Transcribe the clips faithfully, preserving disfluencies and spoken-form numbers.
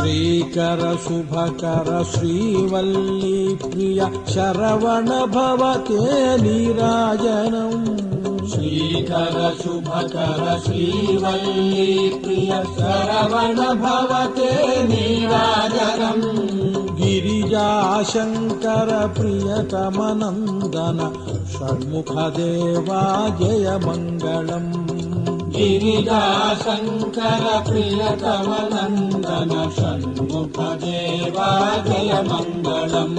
श्रीकर शुभकर श्रीवल्ली प्रिय शरवण भवते नीराजनम् श्रीकर शुभकर श्रीवल्ली प्रिय शरवण भवते नीराजनम् गिरिजाशंकर प्रियतमनन्दन षण्मुखदेवा जय मङ्गलम् गिरिजाशंकर प्रियतमनन्दन षण्मुखदेवा जय मङ्गलम्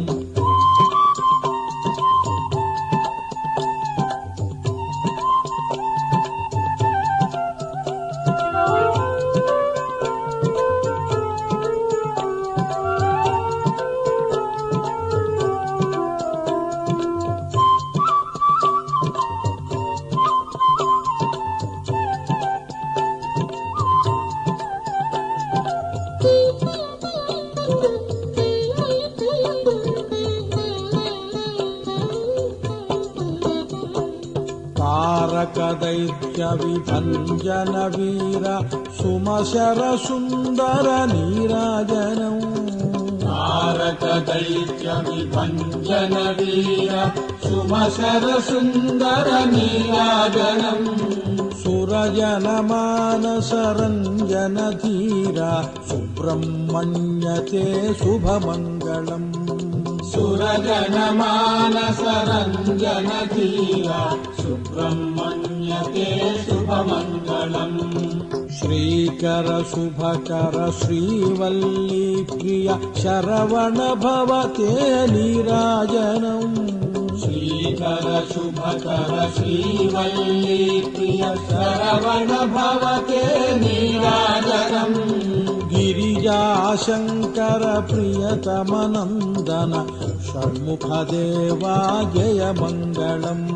दैत्य विभञ्जन वीर सुमशर सुन्दर नीराजनम् तारक दैत्य विभञ्जन वीर सुमशर सुन्दर नीराजनम् सुरजन मानस रञ्जन धीर सुब्रह्मण्यते शुभमङ्गलम् सुरजन मानस रञ्जन धीर सुब्रह्मण्यते शुभमङ्गलम् श्रीकर शुभकर श्रीवल्ली प्रिय शरवण भवते नीराजनम् श्रीकर शुभकर श्रीवल्ली प्रिय शरवण भवते नीराजनम् गिरिजाशंकर प्रियतमनन्दन षण्मुखदेवा जय मङ्गलम्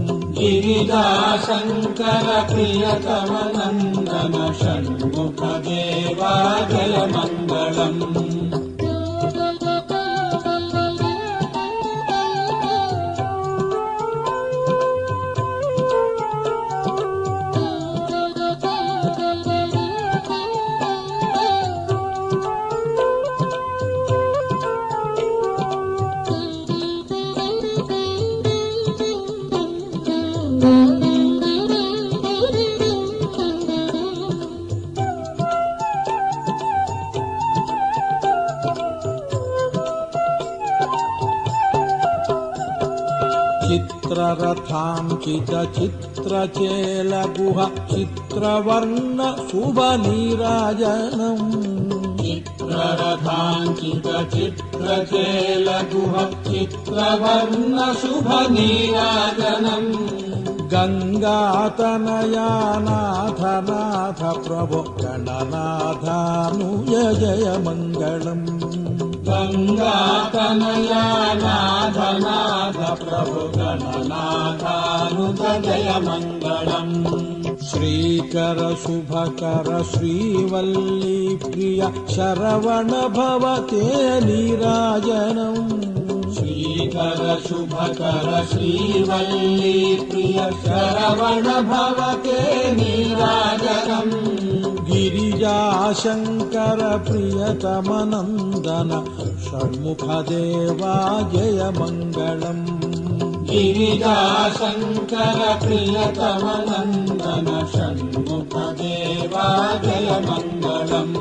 गिरिजाशंकर प्रियतमनन्दन षण्मुखदेवा जय मङ्गलम् चित्ररथांकित चित्रचेलगुह चित्रवर्ण शुभनीराजनम् चित्ररथांकित चित्रचेलगुह चित्रवर्ण शुभनीराजनम् गंगातनया नाथ नाथ प्रभो गणनाथानुय जय मङ्गलम् गंगातनया नाथ नाथ प्रभु गणनाथानुज जय मङ्गलम् श्रीकर शुभकर श्रीवल्ली प्रिय शरवण भवते नीराजनम् श्रीकर शुभकर श्रीवल्ली प्रिय शरवण भवते नीराजनम् गिरिजाशंकर प्रियतमनन्दन षण्मुखदेवा जय मङ्गलम् गिरिजाशंकर प्रियतमनन्दन षण्मुखदेवा जय मङ्गलम्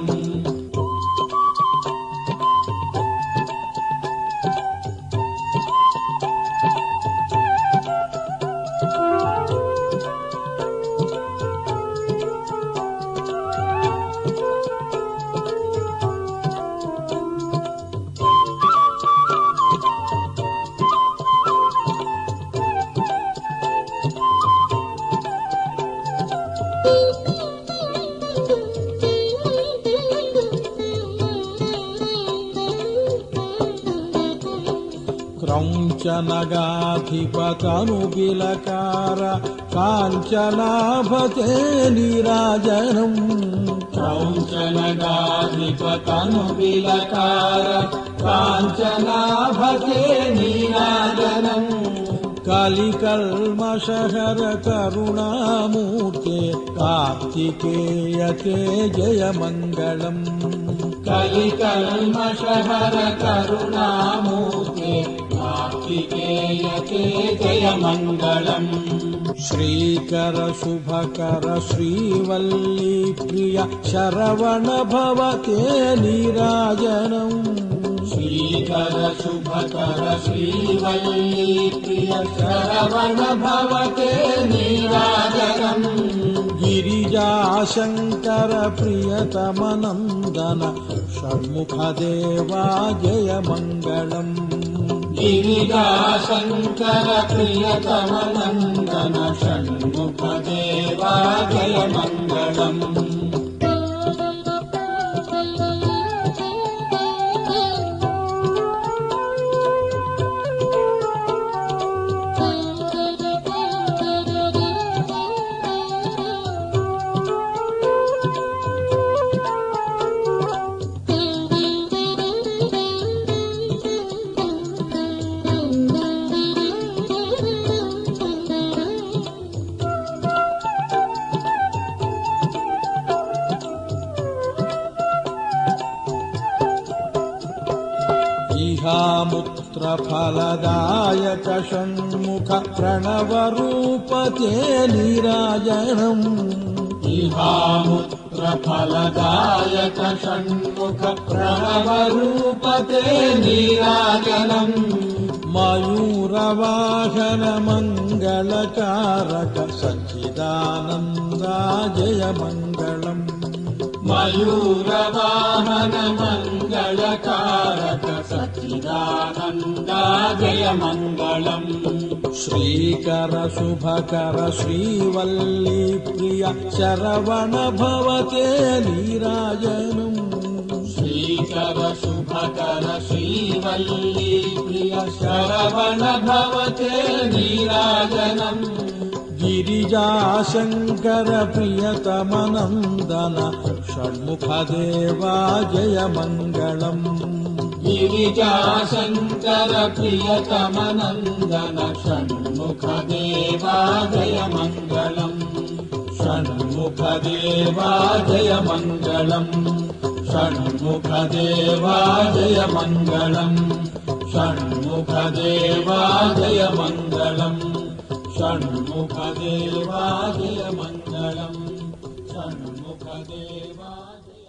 क्रौञ्चनगाधिपतनुबिलकार काञ्चनाभते नीराजनम् क्रौञ्चनगाधिपतनुबिलकार काञ्चनाभते नीराजनम् कलिकल्मषहर करुणामूर्ते कार्तिकेयते जय मङ्गलम् कलिकल्मषहर करुणामूर्ते कार्तिकेय ते जय मङ्गलम् श्रीकर शुभकर श्रीवल्ली प्रिय शरवण भवते नीराजनम् श्रीकर शुभकर श्रीवल्ली प्रिय शरवण भवते नीराजनम् गिरिजाशङ्कर प्रियतमनन्दन षण्मुखदेवा जय मङ्गलम् गिरिजाशङ्कर प्रियतमनन्दन षण्मुखदेवा जय मङ्गलम् इहामुत्र फलदायक षण्मुख प्रणवरूपते नीराजनम् इहामुत्र फलदायक षण्मुख प्रणवरूपते नीराजनम् मयूरवाहन मङ्गलकारक सच्चिदानन्दा जय मङ्गलम् मयूरवाहन मङ्गलकारक सच्चिदानन्दा जय मङ्गलम् श्रीकर शुभकर श्रीवल्ली प्रिय शरवण भवते नीराजनम् श्रीकर शुभकर श्रीवल्ली प्रिय शरवण भवते नीराजनम् गिरिजाशङ्कर प्रियतमनन्दन षण्मुखदेवा जय मङ्गलम् गिरिजाशङ्कर प्रियतमनन्दन षण्मुखदेवा जय मङ्गलम् षण्मुखदेवा जय मङ्गलम् षण्मुखदेवा जय मङ्गलम् षण्मुखदेवा जय मङ्गलम् षण्मुखदेवा जय मङ्गलम् षण्मुखदेवा जय